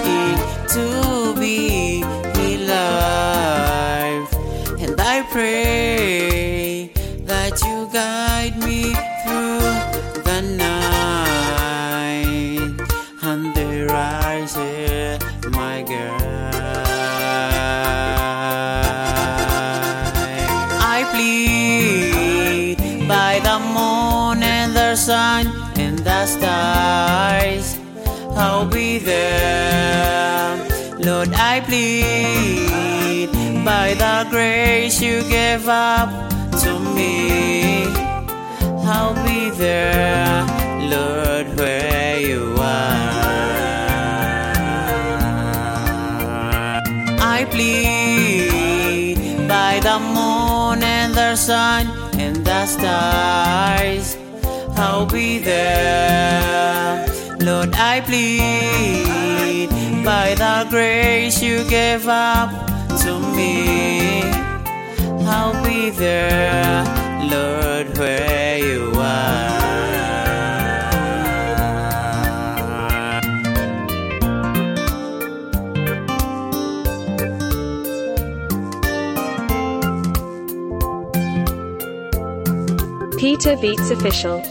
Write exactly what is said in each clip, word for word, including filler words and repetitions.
asking to be alive. And I pray that you guide me through the night, and the rises, my girl. I plead by the moon and the sun and the stars, I'll be there. Lord, I plead by the grace you gave up to me, I'll be there, Lord, where you are. I plead by the moon and the sun and the stars, I'll be there. Lord, I plead by the grace you gave up to me, I'll be there, Lord, where you are. Peter Beats Official.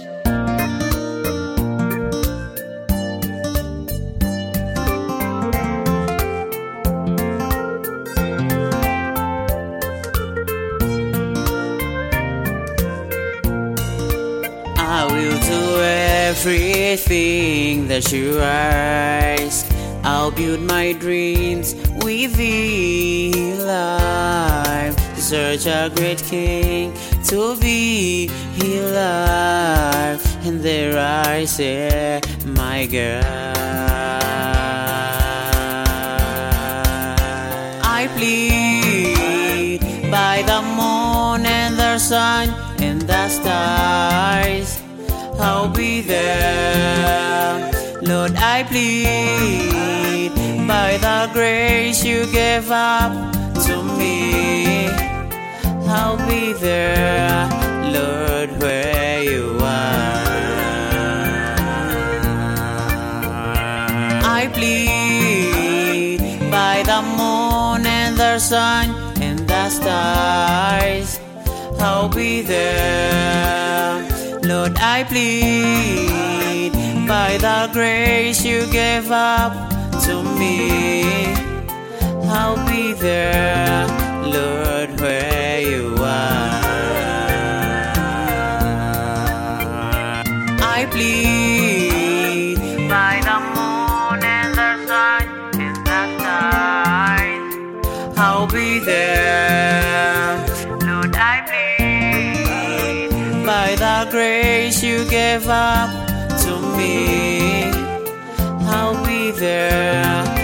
I will do everything that you ask. I'll build my dreams with thee alive. Search a great king to be alive. And there I say, my girl. I plead by the moon and the sun and the stars, I'll be there. Lord, I plead by the grace you gave up to me, I'll be there, Lord, where you are. I plead by the moon and the sun and the stars, I'll be there. Lord, I plead by the grace you gave up to me, I'll be there, Lord, where you are. I plead by the moon and the sun and the stars, I'll be there. Lord, I plead by the grace you gave up to me, I'll be there.